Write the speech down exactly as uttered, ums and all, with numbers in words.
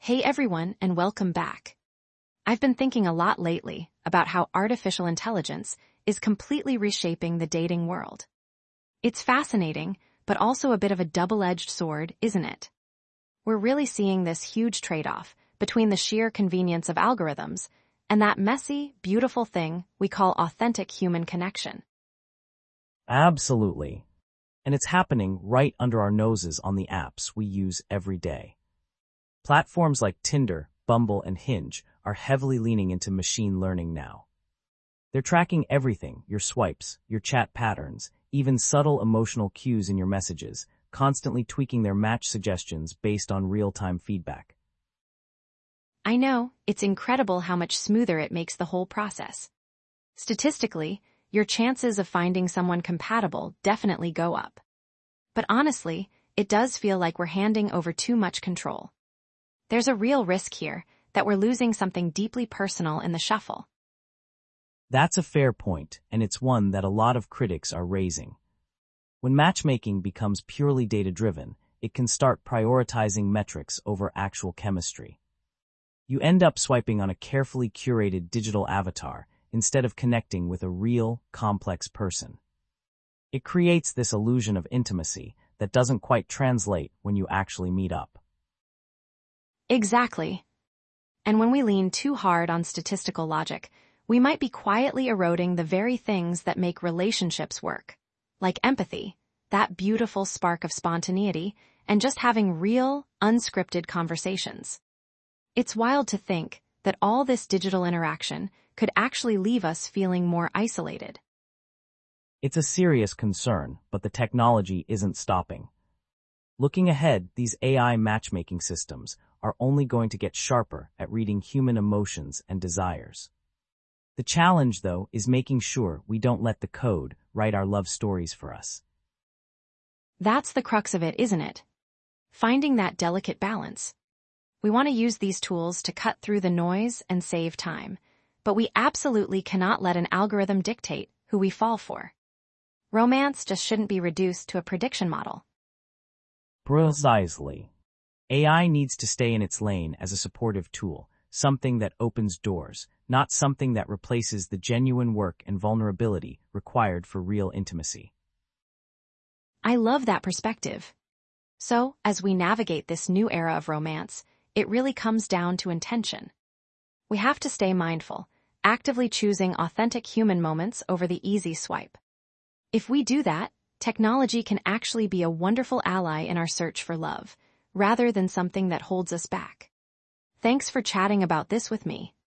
Hey everyone, and welcome back. I've been thinking a lot lately about how artificial intelligence is completely reshaping the dating world. It's fascinating, but also a bit of a double-edged sword, isn't it? We're really seeing this huge trade-off between the sheer convenience of algorithms and that messy, beautiful thing we call authentic human connection. Absolutely. And it's happening right under our noses on the apps we use every day. Platforms like Tinder, Bumble, and Hinge are heavily leaning into machine learning now. They're tracking everything, your swipes, your chat patterns, even subtle emotional cues in your messages, constantly tweaking their match suggestions based on real-time feedback. I know, it's incredible how much smoother it makes the whole process. Statistically, your chances of finding someone compatible definitely go up. But honestly, it does feel like we're handing over too much control. There's a real risk here that we're losing something deeply personal in the shuffle. That's a fair point, and it's one that a lot of critics are raising. When matchmaking becomes purely data-driven, it can start prioritizing metrics over actual chemistry. You end up swiping on a carefully curated digital avatar instead of connecting with a real, complex person. It creates this illusion of intimacy that doesn't quite translate when you actually meet up. Exactly. And when we lean too hard on statistical logic, we might be quietly eroding the very things that make relationships work, like empathy, that beautiful spark of spontaneity, and just having real, unscripted conversations. It's wild to think that all this digital interaction could actually leave us feeling more isolated. It's a serious concern, but the technology isn't stopping. Looking ahead, these A I matchmaking systems are only going to get sharper at reading human emotions and desires. The challenge, though, is making sure we don't let the code write our love stories for us. That's the crux of it, isn't it? Finding that delicate balance. We want to use these tools to cut through the noise and save time, but we absolutely cannot let an algorithm dictate who we fall for. Romance just shouldn't be reduced to a prediction model. Precisely. A I needs to stay in its lane as a supportive tool, something that opens doors, not something that replaces the genuine work and vulnerability required for real intimacy. I love that perspective. So, as we navigate this new era of romance, it really comes down to intention. We have to stay mindful, actively choosing authentic human moments over the easy swipe. If we do that, technology can actually be a wonderful ally in our search for love, rather than something that holds us back. Thanks for chatting about this with me.